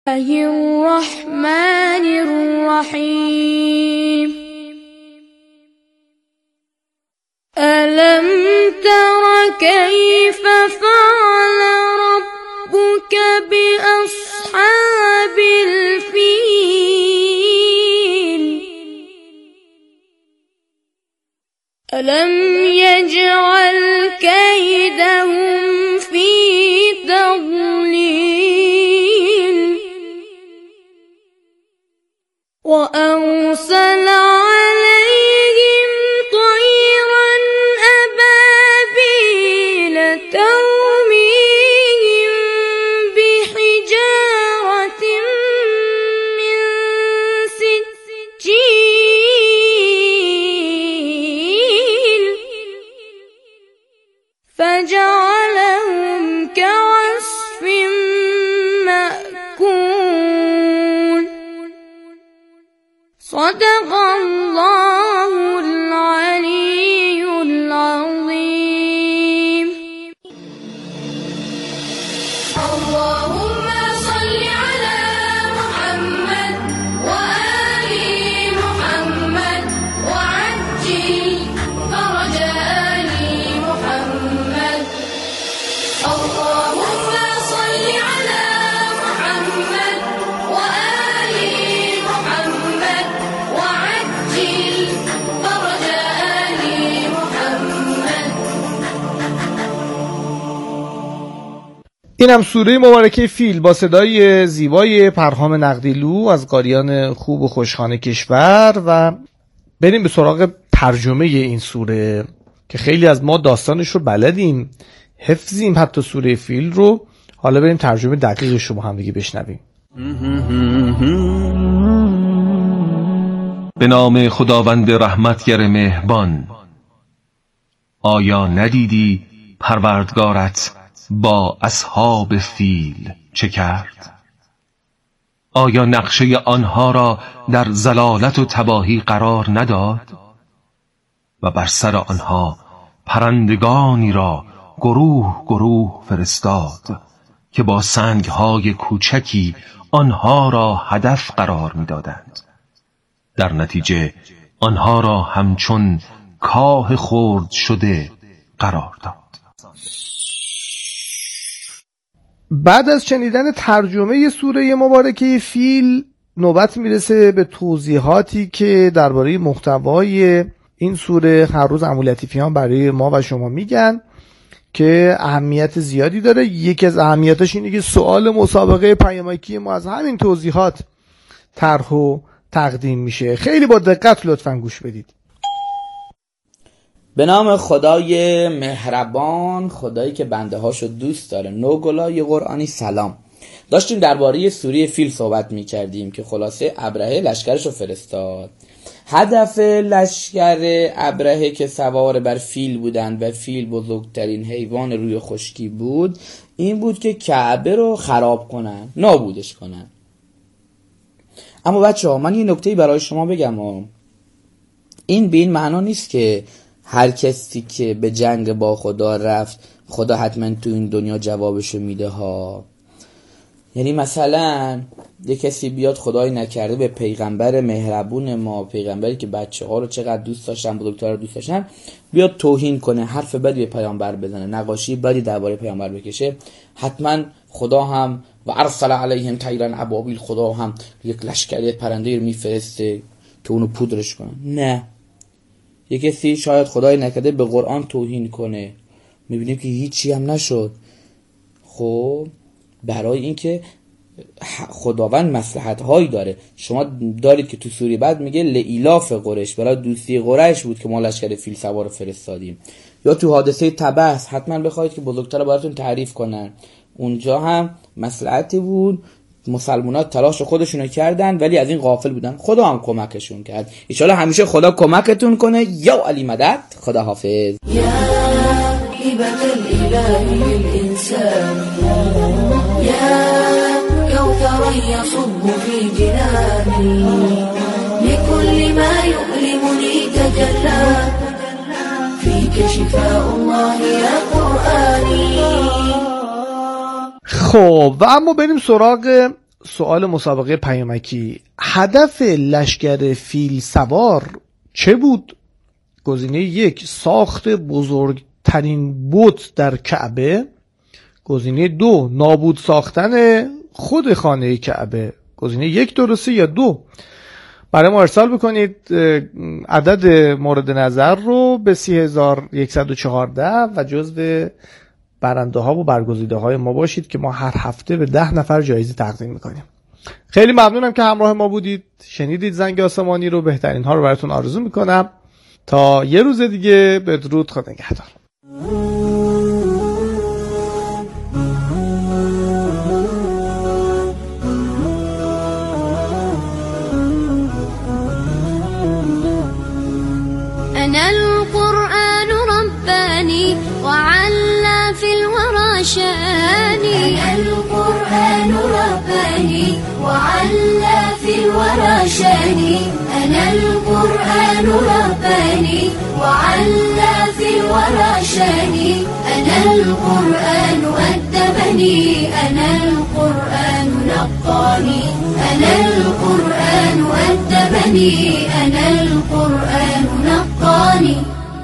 الرحمن الرحيم ألم تر كيف فعل ربك بأصحاب الفيل ألم يجعل كيدهم في تضليل وأرسل عليهم طيرا أبابيل ترميهم بحجارة من سجيل فجعلهم كعصف مأكول صدق الله العلي العظيم. اللهم صل على محمد وآل محمد وعجل فرج آل محمد. اللهم صل على محمد وآل محمد وعجل فرج آل محمد. اینم سوره مبارکه فیل با صدای زیبای پرهام نقدیلو از قاریان خوب و خوشخانه کشور. و بریم به سراغ ترجمه این سوره که خیلی از ما داستانش رو بلدیم، حفظیم حتی سوره فیل رو. حالا بریم ترجمه دقیقش رو با هم دیگه بشنویم. به نام خداوند رحمتگر مهربان. آیا ندیدی پروردگارت با اصحاب فیل چه کرد؟ آیا نقشه آنها را در ضلالت و تباهی قرار نداد و بر سر آنها پرندگانی را گروه گروه فرستاد که با سنگهای کوچکی آنها را هدف قرار می‌دادند؟ در نتیجه آنها را همچون کاه خرد شده قرار داد. بعد از شنیدن ترجمه سوره مبارکه فیل نوبت میرسه به توضیحاتی که درباره محتوای این سوره هر روز عمو لطیفیان برای ما و شما میگن که اهمیت زیادی داره. یکی از اهمیتاش اینه که سوال مسابقه پیامکی ما از همین توضیحات طرح و تقدیم میشه. خیلی با دقت لطفاً گوش بدید. به نام خدای مهربان، خدایی که بنده هاشو دوست داره. نوگلای قرآنی سلام. داشتیم درباره سوره فیل صحبت میکردیم که خلاصه ابرهه لشکرشو فرستاد. هدف لشکر ابرهه که سوار بر فیل بودند و فیل بزرگترین حیوان روی خشکی بود، این بود که کعبه رو خراب کنن، نابودش کنن. اما بچه ها من یه نکته‌ای برای شما بگم این به این معنا نیست که هر کسی که به جنگ با خدا رفت خدا حتما تو این دنیا جوابشو میده ها. یعنی مثلا یه کسی بیاد خدای نکرده به پیغمبر مهربون ما، پیغمبری که بچه ها رو چقدر دوست داشتن، بزرگتر رو دوست داشتن، بیاد توهین کنه، حرف بدی به پیامبر بزنه، نقاشی بدی درباره پیامبر بکشه، حتما خدا هم و ارسل علیهم طیرا ابابیل، خدا هم یک لشکری پرنده رو میفرسته که اونو پودرش کنه. نه، یه کسی شاید خدای نکرده به قرآن توهین کنه، میبینیم که هیچی هم نشد. خب برای اینکه خداوند مصلحت هایی داره. شما دارید که تو سوره بعد میگه لإلاف قریش، برای دوستی قریش بود که ما لشکر فیل سوار فرستادیم. یا تو حادثه تبس حتما بخواید که بزرگتر براتون تعریف کنن، اونجا هم مصلحتی بود، مسلمانات تلاش خودشونو کردن ولی از این غافل بودن، خدا هم کمکشون کرد. ان شاء الله همیشه خدا کمکتون کنه. یا علی مدد. خدا حافظ. یا هبة الإله للإنسان یا كوثرا يصب في جناني لكل ما يؤلمني تجلى فيك شفاء الله يا قرآني. خب و اما بریم سراغ سوال مسابقه پیامکی: هدف لشکر فیل سوار چه بود؟ گزینه 1 ساخت بزرگترین بت در کعبه. گزینه 2 نابود ساختن خود خانه کعبه. گزینه 1 درسته یا 2؟ برای ما ارسال بکنید عدد مورد نظر رو به 3114 و جزو برنده ها و برگزیده های ما باشید که ما هر هفته به 10 نفر جایزه تقدیم میکنیم. خیلی ممنونم که همراه ما بودید، شنیدید زنگ آسمانی رو. بهترین ها رو براتون آرزو میکنم. تا یه روز دیگه، بدرود، خدا نگهدار. أنا القرآن رباني وعلى في الورى شاني. أنا القرآن رباني وعلى في الورى شاني. أنا القرآن رباني وعلى في الورى شاني. أنا القرآن أدبني. أنا القرآن نقاني. أنا القرآن أدبني. أنا القرآن نقاني.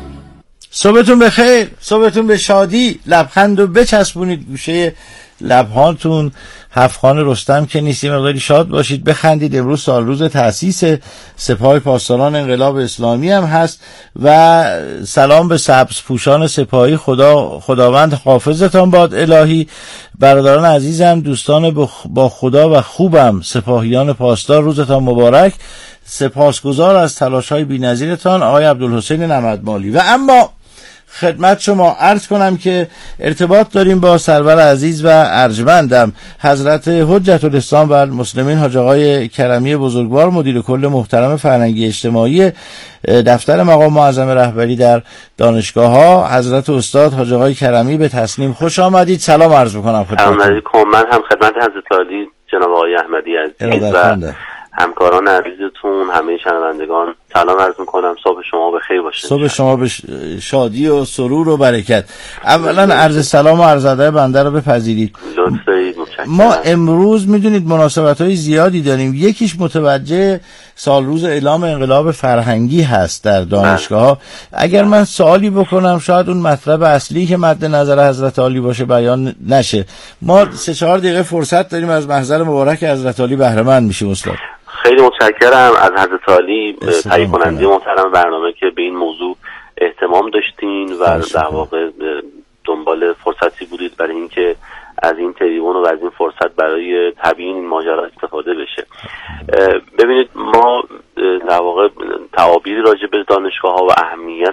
صبحتون بخیر، صبحتون به شادی. لبخند رو بچسبونید گوشه لبهاتون. هفتخان رستم که نیستیم، مقداری شاد باشید، بخندید. امروز سال روز تأسیس سپاه پاسداران انقلاب اسلامی هم هست و سلام به سبز پوشان سپاهی. خداوند حافظتان باد الهی. برادران عزیزم، دوستان با خدا و خوبم، سپاهیان پاسدار، روزتان مبارک. سپاسگزار از تلاش‌های بی‌نظیرتان آقای عبدالحسین نمدمالی. و اما خدمت شما عرض کنم که ارتباط داریم با سرور عزیز و ارجمندم حضرت حجت الاسلام و المسلمین حاج آقای کرمی بزرگوار، مدیر کل محترم فرهنگی اجتماعی دفتر مقام معظم رهبری در دانشگاه ها. حضرت استاد حاج آقای کرمی، به تصنیم خوش آمدید. سلام عرض می‌کنم خدمتتون. من هم خدمت حضرت عالی جناب آقای احمدی عزیز و همکاران عزیزتون، همه شنوندگان سلام عرض میکنم. صبح شما بخیر باشه. صبح شما به شادی و سرور و برکت. اولا عرض سلام و عرض ادب بنده رو بپذیرید. لطف دارید. متشکرم. ما امروز میدونید مناسبت‌های زیادی داریم. یکیش متوجه سال روز اعلام انقلاب فرهنگی هست در دانشگاه. اگر من سوالی بکنم شاید اون مطلب اصلی که مد نظر حضرت عالی باشه بیان نشه. ما 3-4 دقیقه فرصت داریم، از محضر مبارک حضرت عالی بهره مند میشیم استاد. خیلی متشکرم از حضرت عالی، تهیه کننده محترم برنامه که به این موضوع اهتمام داشتین و در واقع دنبال فرصتی بودید برای اینکه از این تریبون و از این فرصت برای تبیین این ماجرا استفاده بشه. ببینید، ما در واقع تعابیری راجع به دانشگاه‌ها و اهمیت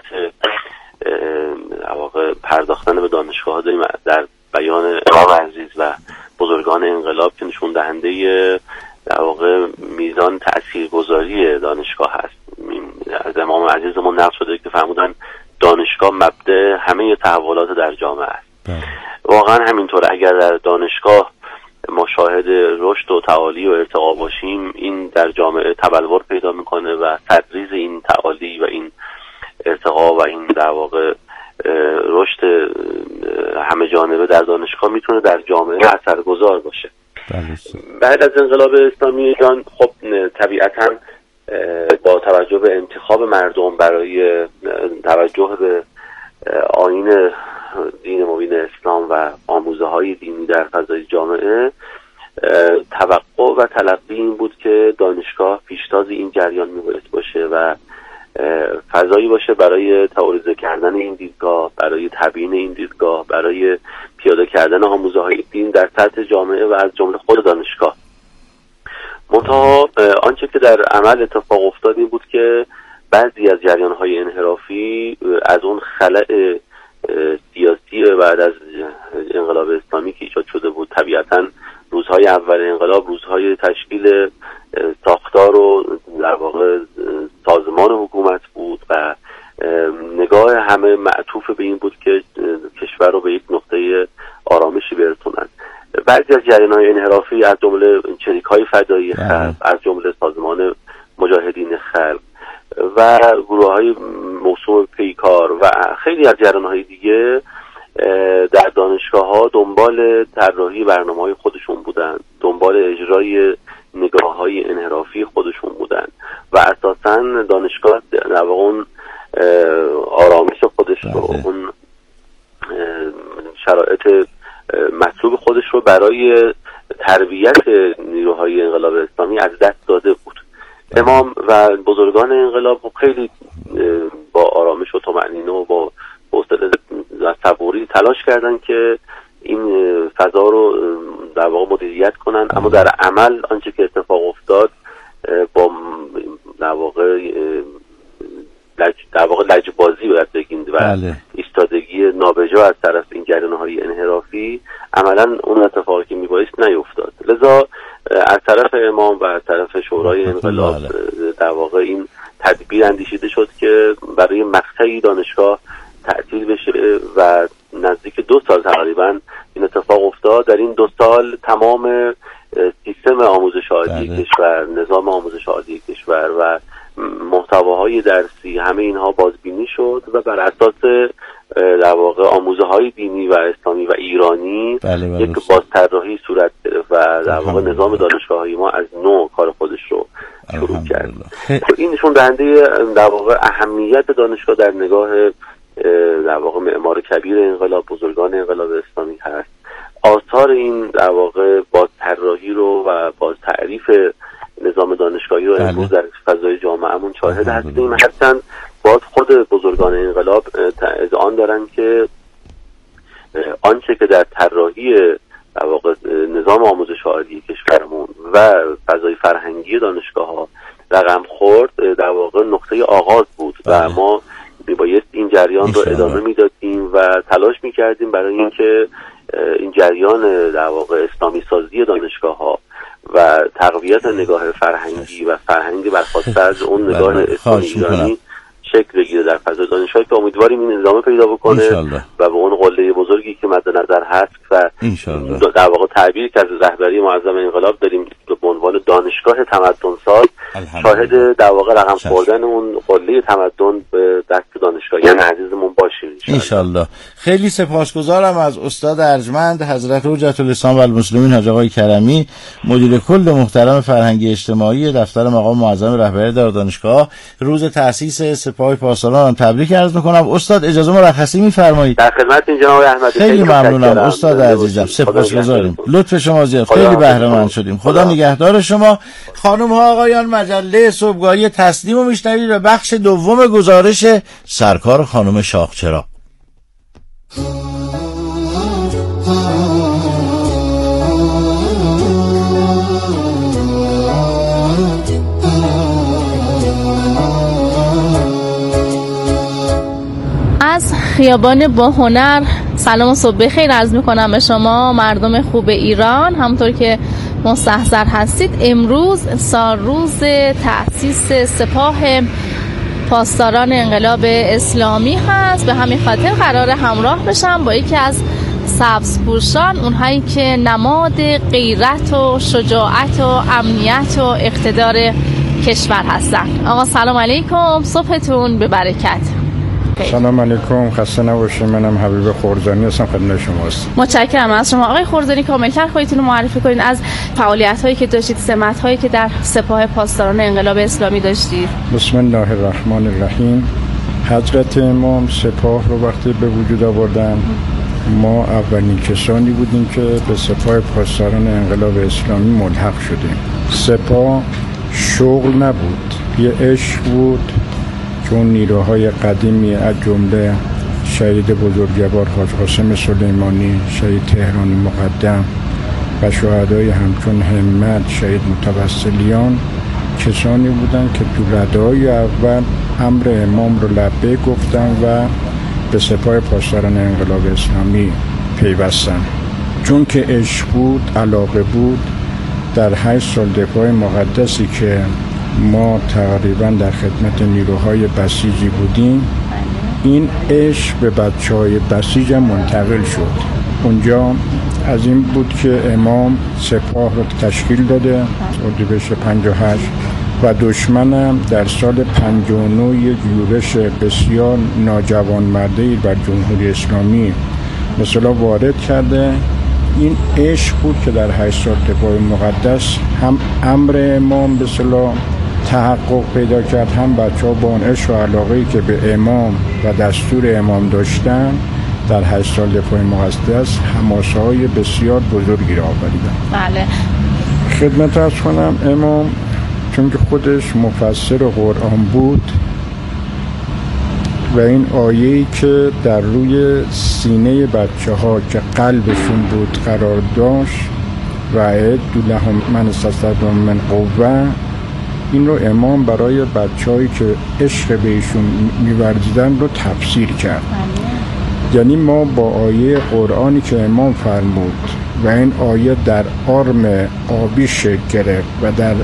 در واقع پرداختن به دانشگاه‌ها داریم در بیان امام عزیز و بزرگان انقلاب که نشون دهنده در واقع میزان تاثیرگذاری دانشگاه هست. از امام عزیزمون نقل شده که فرمودن دانشگاه مبدأ همه تحولات در جامعه است. واقعا همینطور. اگر در دانشگاه ما شاهد رشد و تعالی و ارتقا باشیم، این در جامعه تبلور پیدا میکنه و تدریج این تعالی و این ارتقا و این در واقع رشد همه جانبه در دانشگاه میتونه در جامعه اثرگذار باشه. بعد از انقلاب اسلامی ایران خب طبیعتاً با توجه به انتخاب مردم برای توجه به آیین دین مبین اسلام و آموزه های دینی در فضای جامعه، توقع و تلقی این بود که دانشگاه پیشتاز این جریان میباید باشه و فضایی باشه برای تئوریزه کردن این دیدگاه، برای تبیین این دیدگاه، برای پیاده کردن آموزه های دین در سطح جامعه و از جمله خود دانشگاه. منتها آنچه که در عمل اتفاق افتاد این بود که بعضی از جریان‌های انحرافی از اون خلأ سیاسی بعد از انقلاب اسلامی که ایجاد شده بود، طبیعتاً روزهای اول انقلاب روزهای تشکیل ساختار و در واقع سازمان حکومت بود و نگاه همه معطوف به این بود که کشور رو به یک نقطه آرامشی برسونند. بعضی از جریان‌های انحرافی از جمله چریک‌های فدایی خلق، از جمله سازمان مجاهدین خلق و گروه‌های موسوم پیکار و خیلی از جریان‌های دیگه در دانشگاه‌ها دنبال طراحی برنامه‌های خودشون بودن دنبال اجرای نگاه‌های انحرافی خودشون بودن و اساساً دانشگاه در واقع اون آرامش خودش رو، اون شرایط مطلوب خودش رو برای تربیت نیروهای انقلاب اسلامی از دست داده بود. امام و بزرگان انقلاب خیلی با آرامش و طمأنینه و با حوصله و صبوری تلاش کردن که این فضا رو در واقع مدیریت کنن، اما در عمل آنچه که اتفاق افتاد با در واقع لجبازی باید بگیم و ایستادگی نابجا از طرف این جریان‌های انحرافی عملا اون اتفاقی که میبایست نیفتاد. لذا از طرف امام و از طرف شورای انقلاب در واقع این تدبیر اندیشیده شد که برای مقطعی دانشگاه تعطیل بشه و نزدیک 2 سال تقریبا این اتفاق افتاد. در این 2 سال تمام سیستم آموزش عالی کشور، نظام آموزش عالی کشور و محتواهای درسی همه اینها بازبینی شد و بر اساس در واقع آموزه‌های دینی و اسلامی و ایرانی یک بازطراحی صورت گرفت و در واقع نظام دانشگاه‌های ما از نو کار خودش رو شروع کرد. این نشون دهنده در واقع اهمیت دانشگاه در نگاه در واقع معمار کبیر انقلاب، بزرگان انقلاب اسلامی هست. آثار این در واقع بازطراحی رو و باز تعریف نظام دانشگاهی رو امروز در فضای جامعه‌مون شاهد هستیم. هرچند باز خود بزرگان انقلاب اذعان دارن که آنچه که در طراحی در واقع نظام آموزش عالی کشورمون و فضای فرهنگی دانشگاه‌ها رقم خورد در واقع نقطه آغاز بود و ما میبایست این جریان رو ادامه میدادیم و تلاش میکردیم برای اینکه این جریان در واقع اسلامی سازی دانشگاه‌ها و تقویت نگاه فرهنگی و فرهنگی برخواسته از اون نگاه اسلامی ایرانی شکل بگیره در فضای دانشگاهی که امیدواریم این ادامه پیدا بکنه و به اون قله بزرگی که مد نظر هست و در واقع تعبیری که از رهبری معظم انقلاب داریم به عنوان دانشگاه تمدن ساز شاهد در واقع رقم خوردن اون قله تمدن به دست دانشگاهیان عزیزمون باشیم ان شاءالله. خیلی سپاسگزارم از استاد ارجمند حضرت حجت الاسلام و المسلمین حاج آقای کرمی، مدیر کل محترم فرهنگی اجتماعی دفتر مقام معظم رهبری دانشگاه. روز تأسیس سپاه پاسداران تبریک عرض می‌کنم. استاد اجازه مرخصی می‌فرمایید؟ در خدمت جناب احمدی. خیلی ممنونم استاد عزیزم، سپاسگزاریم. لطف شما زیاد، خیلی بهره مند شدیم. خدا نگهدار شما. خانم ها آقایان، مجله صبحگاهی تسلیم رو میشنوید و بخش دوم گزارش سرکار خانم شاهچراغ. از خیابان با هنر سلام و صبح بخیر عرض میکنم به شما مردم خوب ایران. همونطور که مستحضر هستید امروز سالروز تأسیس سپاه پاسداران انقلاب اسلامی هست. به همین خاطر قرار همراه بشم با یکی از سبزپوشان، اونهایی که نماد غیرت و شجاعت و امنیت و اقتدار کشور هستن. آقا سلام علیکم، صبحتون به برکت. سلام علیکم، خسته نباشید. منم حبیب خورزانی هستم، خدمت شما هستم. متشکرم از شما آقای خورزانی. کاملتر خودتون رو معرفی کنید از فعالیت‌هایی که داشتید، سمت‌هایی که در سپاه پاسداران انقلاب اسلامی داشتید. بسم الله الرحمن الرحیم. حضرت امام سپاه رو وقتی به وجود آوردن ما اولین کسانی بودیم که به سپاه پاسداران انقلاب اسلامی ملحق شدیم. سپاه شغل نبود، یه عشق بود، چون نیروهای قدیمی از جمله شهید بزرگوار حاج قاسم سلیمانی، شهید تهران مقدم و شهدای همچون همت، شهید متوسلیان کسانی بودند که تو رده‌های اول امر امام رو لبیک گفتن و به سپاه پاسداران انقلاب اسلامی پیوستن. چون که عشق بود، علاقه بود، در 8 سال دفاع مقدسی که ما تقریبا در خدمت نیروهای بسیجی بودیم، این عشق به بچه‌های بسیج منتقل شد. اونجا از این بود که امام سپاه رو تشکیل داده اردیبهشت 58 و دشمنم در سال 59 یک یورش بسیار ناجوانمرده‌ای بر جمهوری اسلامی مثلا وارد کرده این عشق بود که در 8 سال دفاع مقدس هم امر امام به اصطلاح تحقق پیدا کرد، هم بچه ها با اون عشق و علاقه‌ای که به امام و دستور امام داشتن در 8 سال دفاع مقدس حماسه‌های بسیار بزرگی را آوریدن. بله. خدمت عرض کنم امام چون که خودش مفسر قرآن بود و این آیه‌ای که در روی سینه بچه‌ها که قلبشون بود قرار داشت و اعدوا لهم من استطعتم من قوة، این رو امام برای بچه‌هایی که عشق بهشون می‌ورزیدن رو تفسیر کرد. یعنی ما با آیه قرآنی که امام فرمود و این آیه در آرم آبی شکل گرفت و در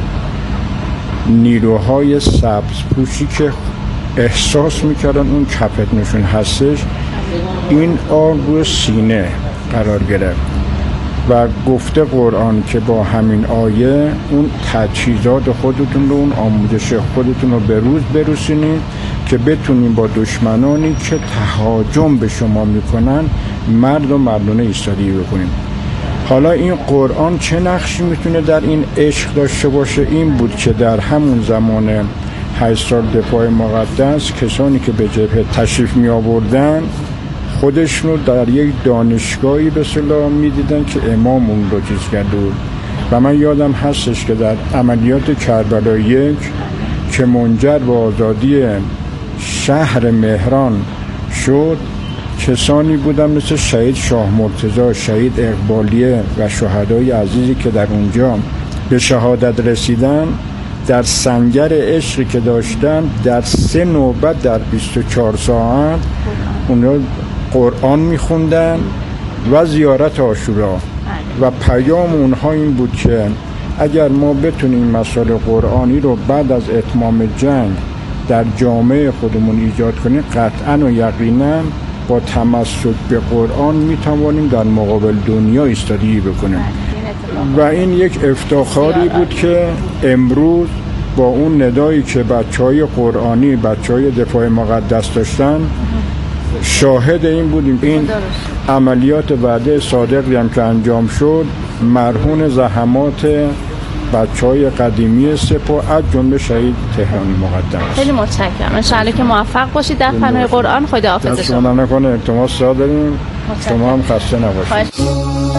نیروهای سبز پوشی که احساس میکردن اون کفتنشون هستش، این آرم روی سینه قرار گرفت و گفته قرآن که با همین آیه اون تجهیزات خودتون رو، اون آموزش خودتون رو به روز برسونید که بتونیم با دشمنانی که تهاجم به شما میکنن مرد و مردانه ایستادگی بکنیم. حالا این قرآن چه نقشی میتونه در این عشق داشته باشه؟ این بود که در همون زمان 8 سال دفاع مقدس کسانی که به جبهه تشریف می آوردن خودشون رو در یک دانشگاهی به اصطلاح میدیدن که امام اون رو چیز کرده بود. و من یادم هستش که در عملیات کربلا 1 که منجر به آزادی شهر مهران شد، کسانی بودن مثل شهید شاه مرتضی، شهید اقبالیه و شهدای عزیزی که در اونجا به شهادت رسیدن، در سنگر عشقی که داشتن در 3 نوبت در 24 ساعت اونها قرآن میخوندن و زیارت عاشورا و پیام اونها این بود که اگر ما بتونیم مسائل قرآنی رو بعد از اتمام جنگ در جامعه خودمون ایجاد کنیم، قطعاً و یقیناً با تمسک به قرآن میتوانیم در مقابل دنیا ایستادگی بکنیم. و این یک افتخاری بود که امروز با اون ندایی که بچهای قرآنی، بچهای دفاع مقدس داشتن، شاهد این بودیم. این عملیات وعده صادقی هم که انجام شد مرهون زحمات بچهای قدیمی سپاه از جمله شهید تهران مقدم. خیلی متشکرم. ان شاءالله که موفق باشید در پناه قرآن. خداحافظ شما. شما نکنه التماس داریم. شما هم خسته نباشید.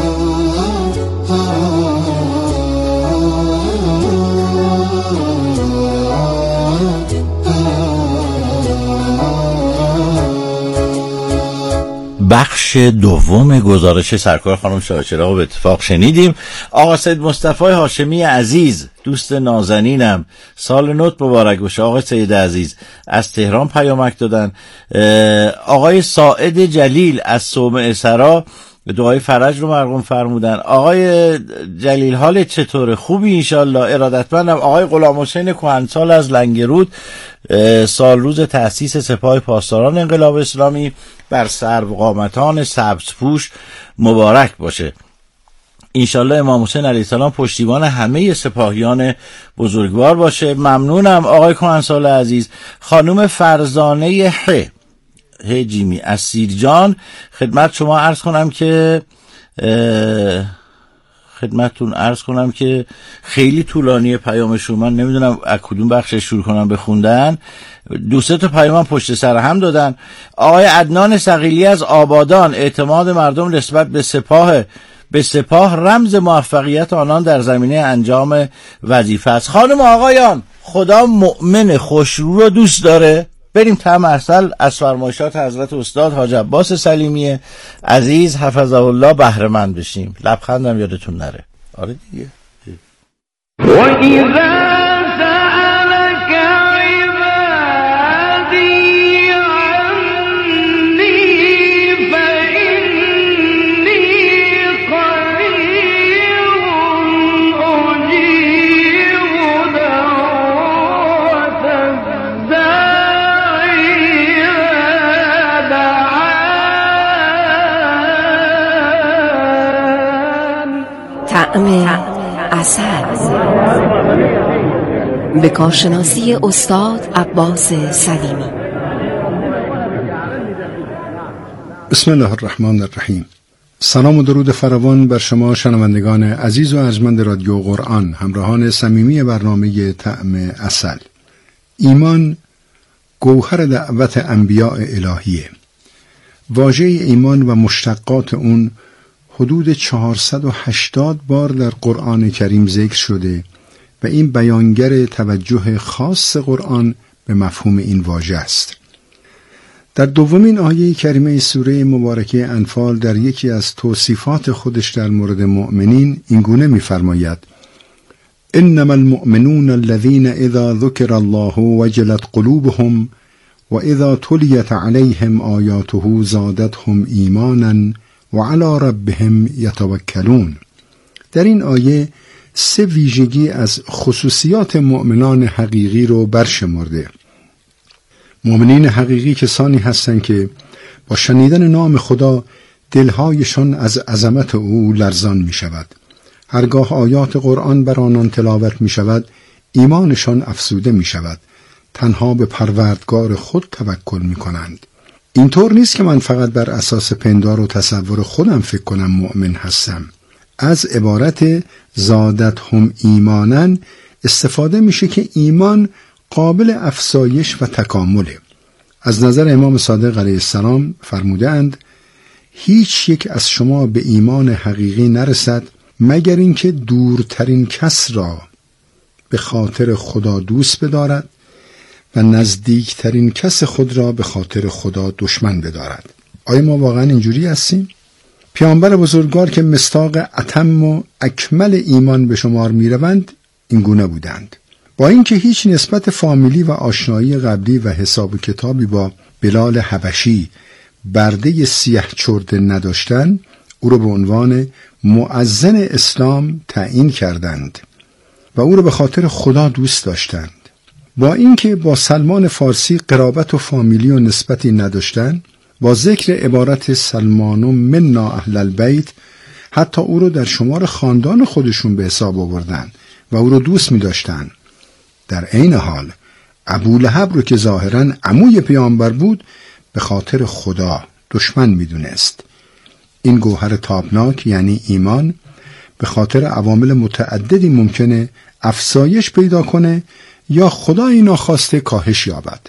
بخش دوم گزارش سرکار خانم شاهچراغ به اتفاق شنیدیم. آقا سید مصطفی هاشمی عزیز، دوست نازنینم، سال نو مبارک باشه. آقا سید عزیز از تهران پیامک دادن. آقای ساعد جلیل از صومعه سرا دعای فرج رو مرقوم فرمودن. آقای جلیل حالت چطوره؟ خوبی انشالله؟ ارادتمندم. آقای غلام حسین کهنسال از لنگرود، سال روز تأسیس سپاه پاسداران انقلاب اسلامی بر سرقامتان سبزپوش مبارک باشه. انشالله امام حسین علیه السلام پشتیبان همه سپاهیان بزرگوار باشه. ممنونم آقای کهنسال عزیز. خانم فرزانه جیمی از سیرجان، خدمت شما عرض کنم که خدمتتون عرض کنم که خیلی طولانی پیامشون، من نمیدونم از کدوم بخشش شروع کنم بخوندن. 2-3 تا پیام پشت سر هم دادن. آقای عدنان ثقیلی از آبادان، اعتماد مردم نسبت به سپاه رمز موفقیت آنان در زمینه انجام وظیفه است. خانم آقایان، خدا مؤمن خوشرو رو دوست داره. بریم طعم عسل از فرمایشات حضرت استاد حاج عباس سلیمی عزیز حفظه الله بهره مند بشیم. لبخندم یادتون نره. آره دیگه. و اذا سألك عبادي عني فإني قريب أجيب دعوة الداعي إذا دعان. طعم عسل به کارشناسی استاد عباس سلیمی. بسم الله الرحمن الرحیم. سلام و درود فراوان بر شما شنوندگان عزیز و ارجمند رادیو قرآن، همراهان صمیمی برنامه طعم عسل. ایمان گوهر دعوت انبیاء الهیه. واژه ایمان و مشتقات اون حدود 480 بار در قرآن کریم ذکر شده و این بیانگر توجه خاص قرآن به مفهوم این واژه است. در دومین آیه کریمه سوره مبارکه انفال در یکی از توصیفات خودش در مورد مؤمنین اینگونه می‌فرماید: انما المؤمنون الذين اذا ذكر الله وجلت قلوبهم واذا تليت عليهم آیاته زادتهم ایمانا وعلى ربهم يتوکلون. در این آیه 3 ویژگی از خصوصیات مؤمنان حقیقی رو برشمرده. مؤمنین حقیقی کسانی هستند که با شنیدن نام خدا دلهایشان از عظمت او لرزان می شود. هرگاه آیات قرآن بر آنان تلاوت می شود ایمانشان افزوده می شود. تنها به پروردگار خود توکل می کنند. اینطور نیست که من فقط بر اساس پندار و تصور خودم فکر کنم مؤمن هستم. از عبارت زادتهم ایمانا استفاده میشه که ایمان قابل افزایش و تکامله. از نظر امام صادق علیه السلام فرمودند: هیچ یک از شما به ایمان حقیقی نرسد مگر اینکه دورترین کس را به خاطر خدا دوست بدارد و نزدیکترین کس خود را به خاطر خدا دشمن بدارد. آیا ما واقعا اینجوری هستیم؟ پیامبر بزرگوار که مصداق اتم و اکمل ایمان به شمار می روند این گونه بودند. با اینکه هیچ نسبت فامیلی و آشنایی قبلی و حساب و کتابی با بلال حبشی برده سیه چرده نداشتند، او را به عنوان مؤذن اسلام تعیین کردند و او را به خاطر خدا دوست داشتند. با اینکه با سلمان فارسی قرابت و فامیلی و نسبتی نداشتند، با ذکر عبارت سلمان منا اهل البیت حتی او را در شمار خاندان خودشون به حساب آوردند و او را دوست می داشتند. در عین حال ابولهب رو که ظاهراً عموی پیامبر بود به خاطر خدا دشمن می دونست. این گوهر تابناک یعنی ایمان به خاطر عوامل متعددی ممکنه افزایش پیدا کنه یا خدای ناخواسته کاهش یابد.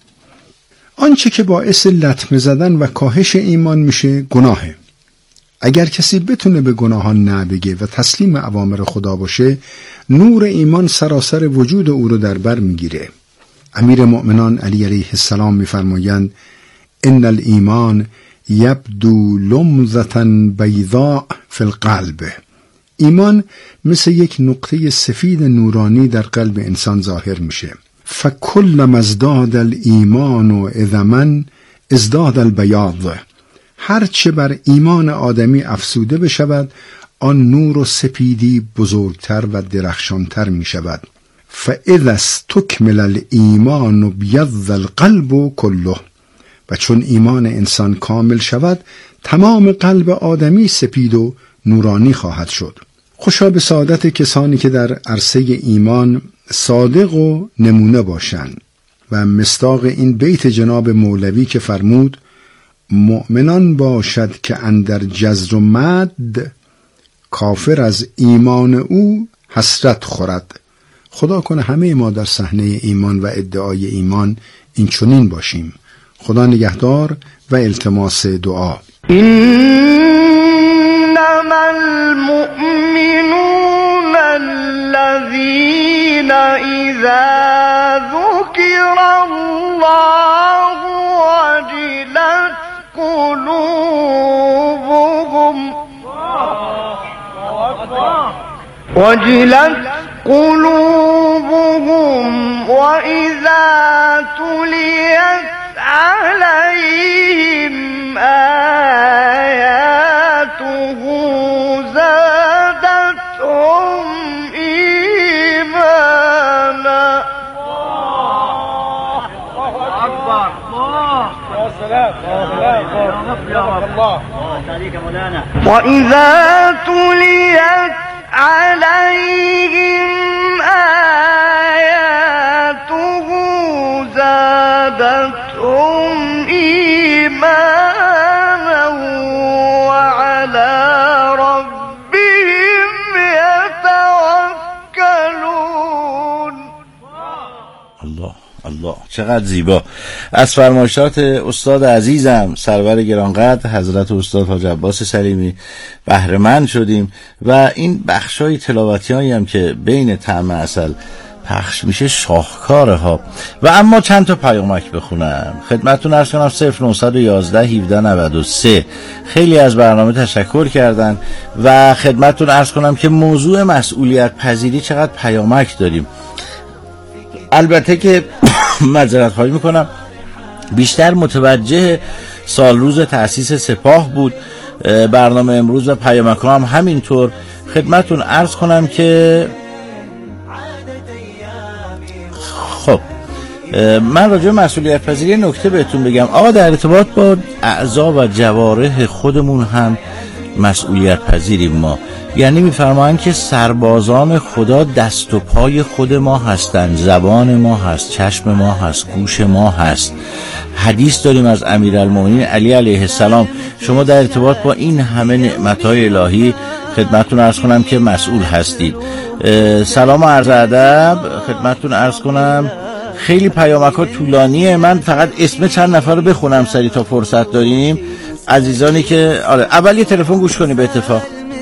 آنچه که باعث لطمه زدن و کاهش ایمان میشه گناهه. اگر کسی بتونه به گناهان نه بگه و تسلیم اوامر خدا باشه، نور ایمان سراسر وجود او رو در بر میگیره. امیر مؤمنان علی علیه السلام میفرمایند: ان الایمان یبدو لمضة بیضاء فی القلب. ایمان مثل یک نقطه سفید نورانی در قلب انسان ظاهر میشه. فکلما ازداد الایمان عظما ازداد البیاض. هرچه بر ایمان آدمی افزوده بشود آن نور و سپیدی بزرگتر و درخشانتر می شود. فاذا استکمل الایمان بیض القلب کله. و چون ایمان انسان کامل شود تمام قلب آدمی سپید و نورانی خواهد شد. خوشا به سعادت کسانی که در عرصه ایمان صادق و نمونه باشند و مصداق این بیت جناب مولوی که فرمود: مؤمنان باشد که اندر جزر و مد کافر از ایمان او حسرت خورد. خدا کنه همه ما در صحنه ایمان و ادعای ایمان این چنین باشیم. خدا نگهدار و التماس دعا. انما المؤمنون الذين اذا ذكر الله وجلت قلوبهم وإذا تليت عليهم آياته زادتهم إيمانا. أكبر وإذا تليت عليهم آياته زادتهم إيمانا وعلى الله الله چقدر زیبا. از فرمایشات استاد عزیزم سرور گرانقدر حضرت استاد حاج عباس سلیمی بهره مند شدیم و این بخشای تلاوتیایی هم که بین طعم عسل پخش میشه شاهکاره ها. و اما چند تا پیامک بخونم خدمتتون عرض کنم. 0911 1793 خیلی از برنامه تشکر کردن و خدمتتون عرض کنم که موضوع مسئولیت پذیری چقدر پیامک داریم. البته که معذرت خواهی میکنم بیشتر متوجه سال روز تأسیس سپاه بود برنامه امروز و پیامک هم همینطور. خدمتتون عرض کنم که خب من راجع به مسئولیت پذیری نکته بهتون بگم. آقا در ارتباط با اعضا و جوارح خودمون هم مسئولیت پذیریم ما. یعنی میفرمایند که سربازان خدا دست و پای خود ما هستند، زبان ما هست، چشم ما هست، گوش ما هست. حدیث داریم از امیرالمومنین علی علیه السلام. شما در ارتباط با این همه نعمتهای الهی خدمتتون عرض کنم که مسئول هستید. سلام و عرض ادب خدمتتون عرض کنم. خیلی پیامک‌ها طولانیه، من فقط اسم چند نفر رو بخونم سریع تا فرصت داریم. عزیزانی که اول یه تلفن گوش کنی به اتفاق.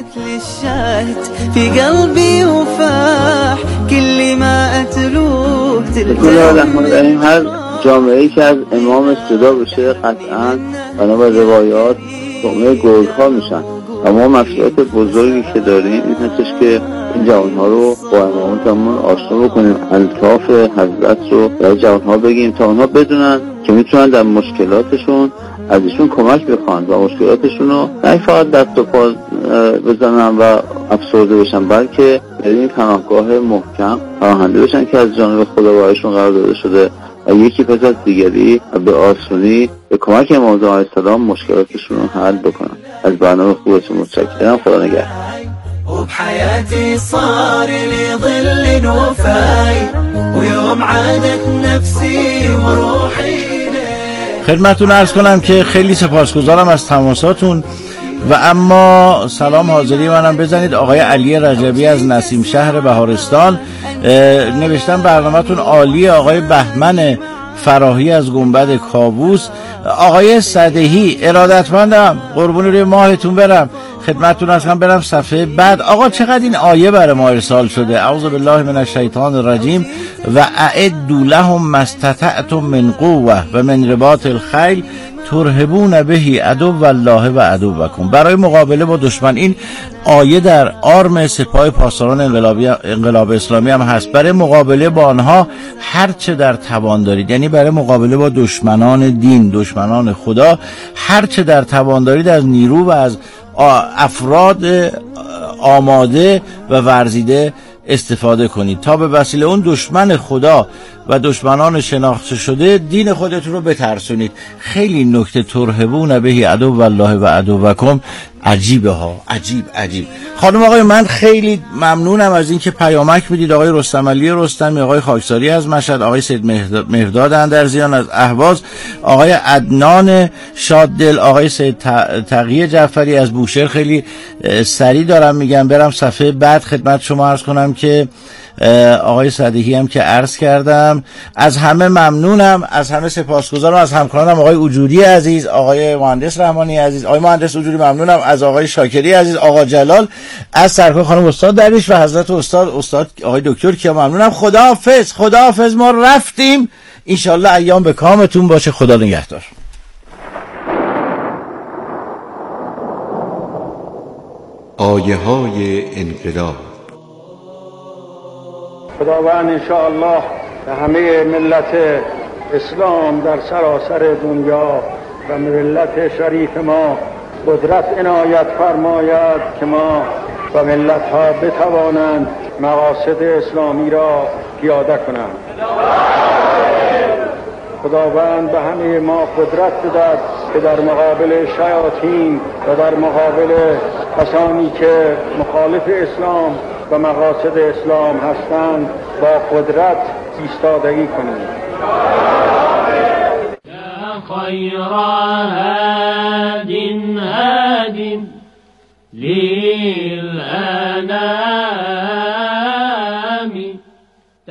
في قلبي وفاح كل ما اتلوه بسم الله الرحمن الرحیم. هر جامعه‌ای که از امام صدا بشه قطعاً بنا به روایات جامعه گرگ‌ها میشن. اما مسئولیت بزرگی که داریم این هستش که این جوانها رو با امامتمون آشنا بکنیم، الطاف حضرت رو برای جوانها بگیم تا اونها بدونن که میتونن در مشکلاتشون از ایشون کمک بخوان و مشکلاتشون رو نه فقط دست و پا بزنن و افسرده بشن، بلکه در این پناهگاه محکم پناهنده بشن که از جانب خدا برایشون قرار داده شده و یکی پس از دیگری به آسونی به کمک امام علیه السلام مشکلاتشون رو حل بکنن. از برنامه خوبتون متشکرم. خدا نگهدار. وبحياتي صار لي ظل وفاي ويوم عادت نفسي وروحي. خدمتتون عرض کنم که خیلی سپاسگزارم از تماساتون و اما سلام حاضری منم بزنید. آقای علی رجبی از نسیم شهر بهارستان نوشتن برنامه‌تون عالیه. آقای بهمن فراهی از گنبد کاووس. آقای صدهی ارادتمندم قربون روی ماهتون برم. خدمتتون هستم برم صفحه بعد. آقا چقدر این آیه برای ما ارسال شده. اعوذ بالله من الشیطان الرجیم و اعدوا لهم ما استطعتم من قوه و من رباط الخیل ترهبون به عدو الله و عدوکم. برای مقابله با دشمن. این آیه در آرم سپاه پاسداران انقلاب اسلامی هم هست. برای مقابله با آنها هر چه در توان دارید، یعنی برای مقابله با دشمنان دین، دشمنان خدا، هر چه در توان دارید از نیرو و از افراد آماده و ورزیده استفاده کنید تا به وسیله اون دشمن خدا و دشمنان شناخته شده دین خودتون رو بترسونید. خیلی نکته ترهبون به عدو الله و عدوکم عجیبه ها. عجیب. خانم آقای من خیلی ممنونم از اینکه پیامک میدید. آقای رستم علی رستمی، آقای خاکساری از مشهد، آقای سید مهرداد اندرزیان از اهواز، آقای عدنان شاددل، آقای سید تقی جعفری از بوشهر. خیلی سریع دارم میگم برم صفحه بعد. خدمت شما عرض کنم که آقای صدیقی هم که عرض کردم. از همه ممنونم، از همه سپاسگزارم، از همکارانم آقای وجودی عزیز، آقای مهندس رحمانی عزیز، آقای مهندس وجودی ممنونم، از آقای شاکری عزیز، آقا جلال، از سرکار خانم استاد درویش و حضرت استاد آقای دکتر کیا ممنونم. خداحافظ ما رفتیم. انشالله ایام به کامتون باشه. خدا نگهدار. آیه های انقلاب. خداوند انشاءالله به همه ملت اسلام در سراسر دنیا و ملت شریف ما قدرت عنایت فرماید که ما و ملت ها بتوانند مقاصد اسلامی را پیاده کنند. خداوند به همه ما قدرت بدهد که در مقابل شیاطین و در مقابل کسانی که مخالف اسلام و مقاصد اسلام هستند با قدرت ایستادگی کنیم. یا خیر هاد للأنام